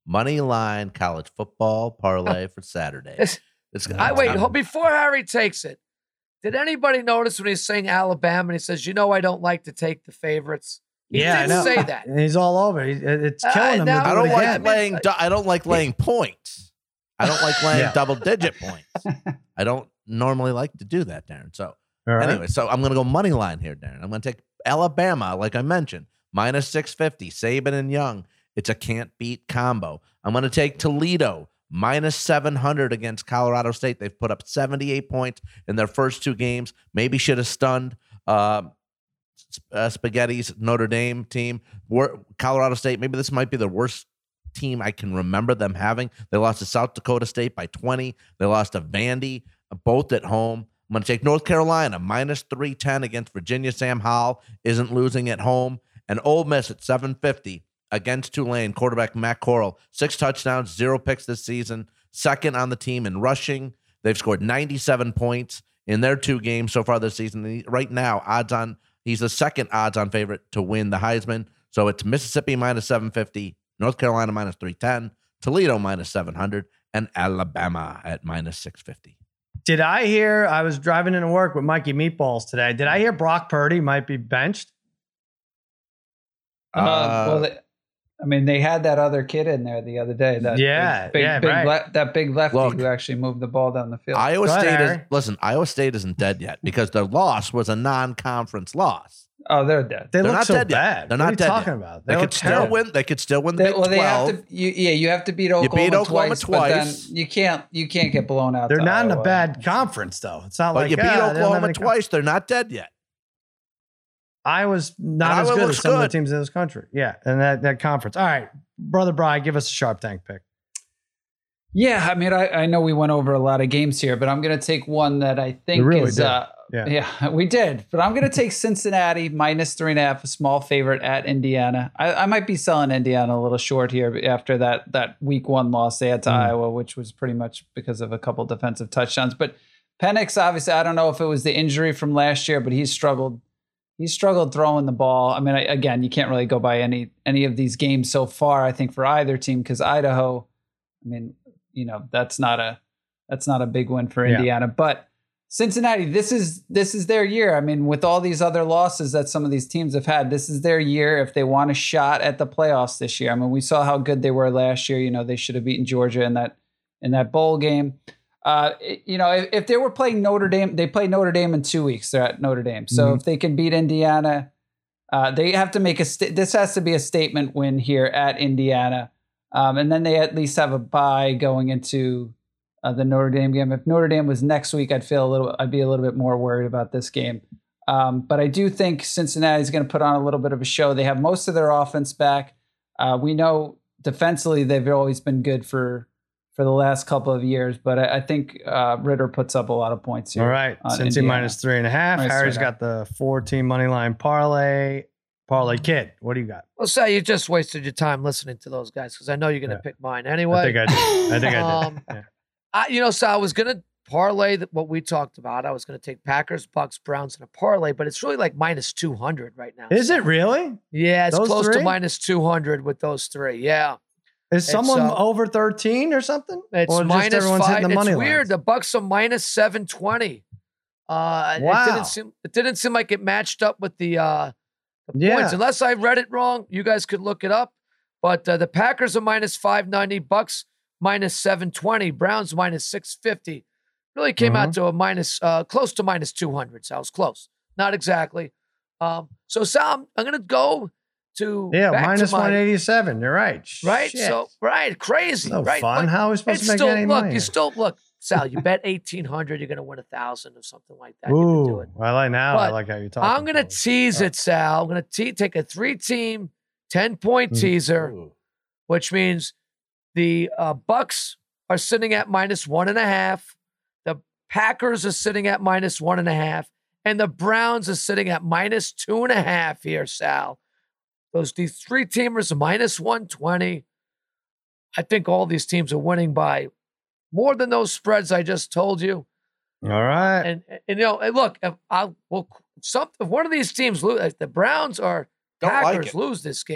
money line college football parlay for Saturday. Before Harry takes it, did anybody notice when he's saying Alabama and he says, I don't like to take the favorites? He didn't say that. He's all over. It's killing him. I don't like laying points. I don't like laying double-digit points. I don't normally like to do that, Darren. So anyway, so I'm going to go money line here, Darren. I'm going to take Alabama, like I mentioned, minus 650, Saban and Young. It's a can't-beat combo. I'm going to take Toledo, minus 700 against Colorado State. They've put up 78 points in their first two games. Maybe should have stunned Spaghetti's Notre Dame team. Colorado State, maybe this might be the worst team I can remember them having. They lost to South Dakota State by 20. They lost to Vandy, both at home. I'm going to take North Carolina, minus 310 against Virginia. Sam Howell isn't losing at home. And Ole Miss at 750 against Tulane. Quarterback Matt Corral, 6 touchdowns, 0 picks this season. Second on the team in rushing. They've scored 97 points in their 2 games so far this season. Right now, he's the second odds-on favorite to win the Heisman. So it's Mississippi minus 750, North Carolina minus 310, Toledo minus 700, and Alabama at minus 650. Did I hear, I was driving into work with Mikey Meatballs today. Did I hear Brock Purdy might be benched? They had that other kid in there the other day. That big lefty who actually moved the ball down the field. Iowa State isn't dead yet because their loss was a non-conference loss. Oh, they're dead. They look not so dead bad. Yet. They're not dead. What are you talking about? They could still win. They could still win the Big 12. They have to. You have to beat Oklahoma, twice. But then you can't get blown out. They're not in a bad conference though. It's not like you beat Oklahoma twice. They're not dead yet. Iowa's not as good as some of the teams in this country. Yeah, and that conference. All right, Brother Bry, give us a sharp tank pick. Yeah, I know we went over a lot of games here, but I'm going to take one that I think is. Yeah, we did. But I'm going to take Cincinnati minus 3.5, a small favorite at Indiana. I might be selling Indiana a little short here after that week 1 loss they had to Iowa, which was pretty much because of a couple defensive touchdowns. But Penix, obviously, I don't know if it was the injury from last year, but he's struggled. He struggled throwing the ball. Again, you can't really go by any of these games so far, I think, for either team, because Idaho, that's not a big win for Indiana. But Cincinnati, this is their year. With all these other losses that some of these teams have had, this is their year if they want a shot at the playoffs this year. We saw how good they were last year. They should have beaten Georgia in that bowl game. If they were playing Notre Dame, they play Notre Dame in 2 weeks. They're at Notre Dame. So if they can beat Indiana, they have to make this has to be a statement win here at Indiana. And then they at least have a bye going into the Notre Dame game. If Notre Dame was next week, I'd be a little bit more worried about this game. But I do think Cincinnati's going to put on a little bit of a show. They have most of their offense back. We know defensively they've always been good for the last couple of years, but I think Ritter puts up a lot of points here. All right, Cincy minus 3.5. Harry's got the 4-team money line parlay kid. What do you got? Well, Sal, you just wasted your time listening to those guys because I know you're going to pick mine anyway. I think I did. So I was going to parlay what we talked about. I was going to take Packers, Bucks, Browns in a parlay, but it's really like minus 200 right now. Is it really? Yeah, it's close to minus 200 with those 3. Yeah. Is someone over 13 or something? It's or minus just everyone's 5. Hitting the money it's weird. lines? The Bucks are minus 720. Wow. It didn't seem like it matched up with the points. Unless I read it wrong, you guys could look it up. But the Packers are minus 590, Bucks minus 720, Browns minus 650. Really came out to a minus, close to minus 200. So I was close. Not exactly. So Sal, I'm going to go to minus 187. You're right. Right. Shit. So crazy. So right. fun. But how are we supposed to make any money? Look, Sal. You bet 1,800. You're going to win 1,000 or something like that. Ooh, you can do it. I like how you're talking. I'm going to tease it, Sal. I'm going to take a 3-team 10-point teaser, which means the Bucks are sitting at minus 1.5. The Packers are sitting at minus 1.5, and the Browns are sitting at minus 2.5 here, Sal. These 3 teamers are minus 120. I think all these teams are winning by more than those spreads I just told you. All right. And look, if one of these teams lose, if the Browns or Packers lose this game,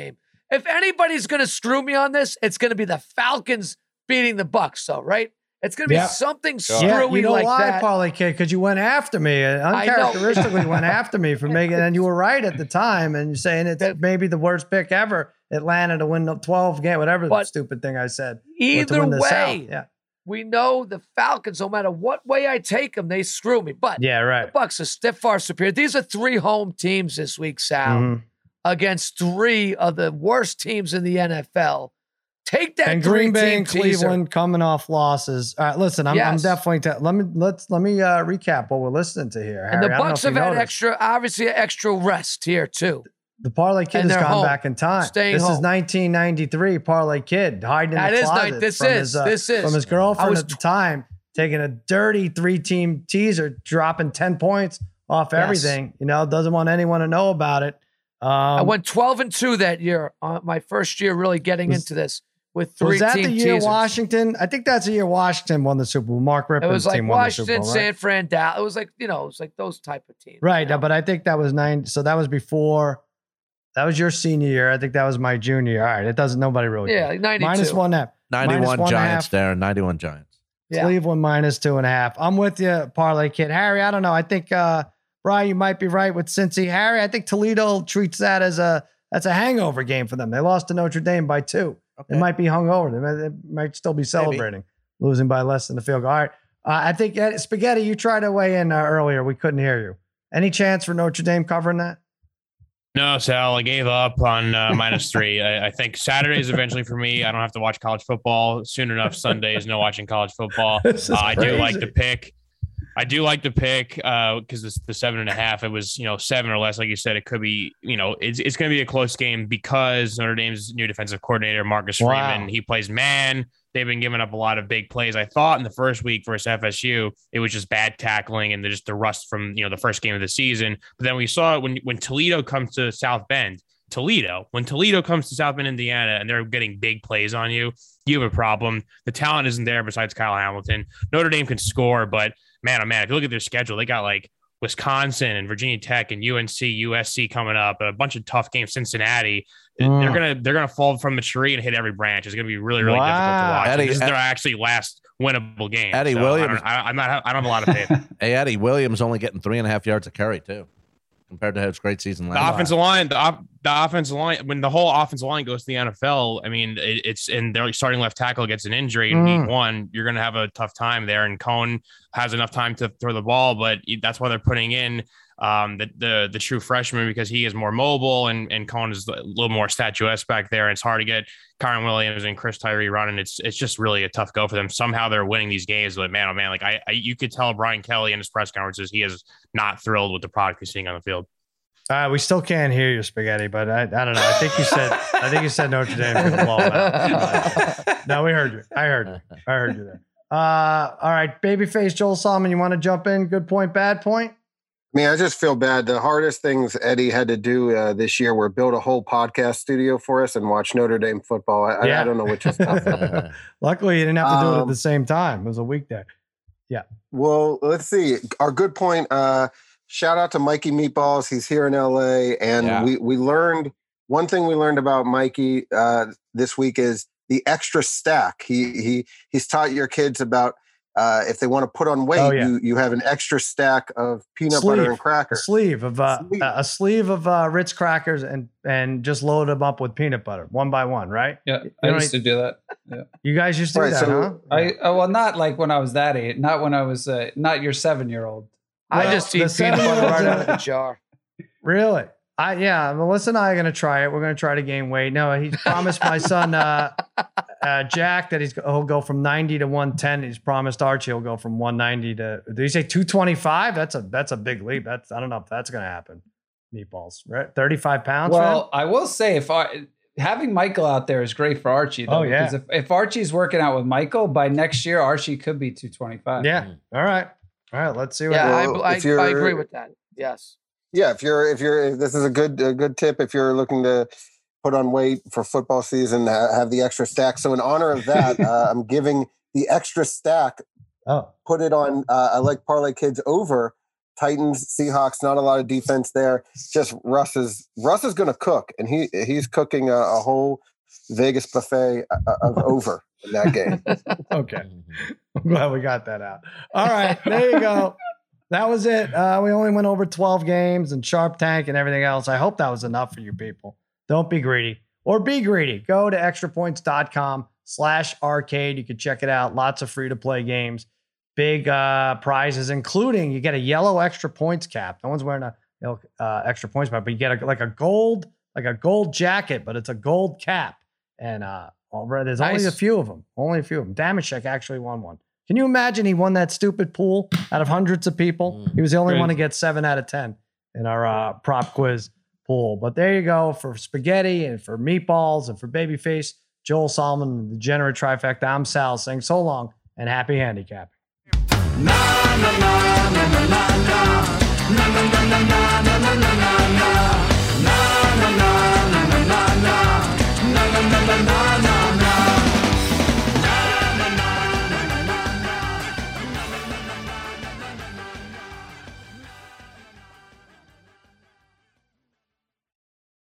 if anybody's going to screw me on this, it's going to be the Falcons beating the Bucks. So, right? It's going to be something screwy you know like why, that. Parlay Kid? Because you went after me. Uncharacteristically went after me for making it. And you were right at the time. And you're saying it's maybe the worst pick ever. Atlanta to win the 12 game, whatever the stupid thing I said. Either way, we know the Falcons, no matter what way I take them, they screw me. But the Bucks are far superior. These are 3 home teams this week, Sal, against 3 of the worst teams in the NFL. Take that and Green Bay and Cleveland coming off losses. All right, listen, I'm definitely let me recap what we're listening to here. Harry. And the Bucks have had extra rest here too. The Parlay Kid has gone back in time. This is 1993. Parlay Kid hiding in the closet. This is from his girlfriend at the time, taking a dirty 3-team teaser, dropping 10 points off everything. You know, doesn't want anyone to know about it. I went 12-2 that year. My first year, really getting into this. With 3 was that team the year teasers. Washington? I think that's the year Washington won the Super Bowl. Mark Rippon's team won the Super Bowl. It was like Washington, San Fran, Dallas. It was like, it was like those type of teams. Right. But I think that was 9. So that was before. That was your senior year. I think that was my junior year. All right. It doesn't, nobody really. Yeah, like 92. -1.5. 91 Giants there. 91 Giants. Yeah. Cleveland -2.5. I'm with you, Parlay Kid. Harry, I don't know. I think, Brian, you might be right with Cincy. Harry, I think Toledo treats that as that's a hangover game for them. They lost to Notre Dame by 2. Okay. It might be hungover. They might still be celebrating, losing by less than a field goal. All right. I think, Spaghetti, you tried to weigh in earlier. We couldn't hear you. Any chance for Notre Dame covering that? No, Sal, I gave up on -3. I think Saturdays eventually for me. I don't have to watch college football. Soon enough, Sundays, no watching college football. I do like the pick. Because it's the 7.5. It was 7 or less, like you said. It could be it's going to be a close game because Notre Dame's new defensive coordinator Marcus Freeman. He plays man. They've been giving up a lot of big plays. I thought in the first week versus FSU, it was just bad tackling and just the rust from the first game of the season. But then we saw it when Toledo comes to South Bend. When Toledo comes to South Bend, Indiana, and they're getting big plays on you, you have a problem. The talent isn't there besides Kyle Hamilton. Notre Dame can score, but man, oh man, if you look at their schedule, they got like Wisconsin and Virginia Tech and UNC, USC coming up, a bunch of tough games, Cincinnati. They're gonna fall from the tree and hit every branch. It's gonna be really, really difficult to watch. This is their actually last winnable game. Eddie Williams. I don't have a lot of faith. Hey, Eddie Williams only getting 3.5 yards a carry too, compared to his great season last. The offensive line, when the whole offensive line goes to the NFL, I mean, it's and their starting left tackle gets an injury in week 1, you're going to have a tough time there. And Cohn has enough time to throw the ball, but that's why they're putting in the true freshman, because he is more mobile and Cohn is a little more statuesque back there. And it's hard to get Kyron Williams and Chris Tyree running. It's just really a tough go for them. Somehow they're winning these games, but man, oh man, like you could tell Brian Kelly in his press conferences, he is not thrilled with the product he's seeing on the field. We still can't hear you, Spaghetti, but I don't know. I think you said Notre Dame is going to blow them out. No, we heard you. I heard you there. All right, babyface Joel Solomon, you want to jump in? Good point, bad point? I mean, I just feel bad. The hardest things Eddie had to do this year were build a whole podcast studio for us and watch Notre Dame football. I don't know which is tougher. Luckily, you didn't have to do it at the same time. It was a weekday. Yeah. Well, let's see. Our good point. Shout out to Mikey Meatballs. He's here in LA. And we learned one thing we learned about Mikey this week is the extra stack. He's taught your kids about if they want to put on weight, you have an extra stack of peanut butter and crackers. A sleeve of Ritz crackers and just load them up with peanut butter one by one, right? Yeah, I used to do that. Yeah. You guys used to do that, huh? Well, not like when I was that age. Not when I was not your 7-year-old. I just eat peanut butter right out of the jar. Really? Melissa and I are going to try it. We're going to try to gain weight. No, he promised my son, Jack, that he'll go from 90 to 110. He's promised Archie he'll go from 190 to, did he say 225? That's a big leap. I don't know if that's going to happen. Meatballs, right? 35 pounds. Well, I will say having Michael out there is great for Archie. Though, because if Archie's working out with Michael, by next year, Archie could be 225. Yeah. All right. Let's see. I agree with that. Yes. Yeah. If this is a good tip. If you're looking to put on weight for football season, have the extra stack. So in honor of that, I'm giving the extra stack. Oh, put it on. I like Parlay Kids over Titans, Seahawks, not a lot of defense there. Just Russ is going to cook, and he's cooking a whole Vegas buffet of over in that game. Okay. I'm glad we got that out. All right. There you go. That was it. We only went over 12 games and Sharp Tank and everything else. I hope that was enough for you people. Don't be greedy or be greedy. Go to extrapoints.com/arcade. You can check it out. Lots of free to play games, big prizes, including you get a yellow extra points cap. No one's wearing a extra points cap, but you get a gold jacket, but it's a gold cap. And there's only a few of them. Damashek actually won one. Can you imagine he won that stupid pool out of hundreds of people? He was the only one to get 7 out of 10 in our prop quiz pool. But there you go for spaghetti and for meatballs and for Babyface, Joel Solomon, the Degenerate Trifecta. I'm Sal saying so long and happy handicapping. Na, na, na, na, na, na, na.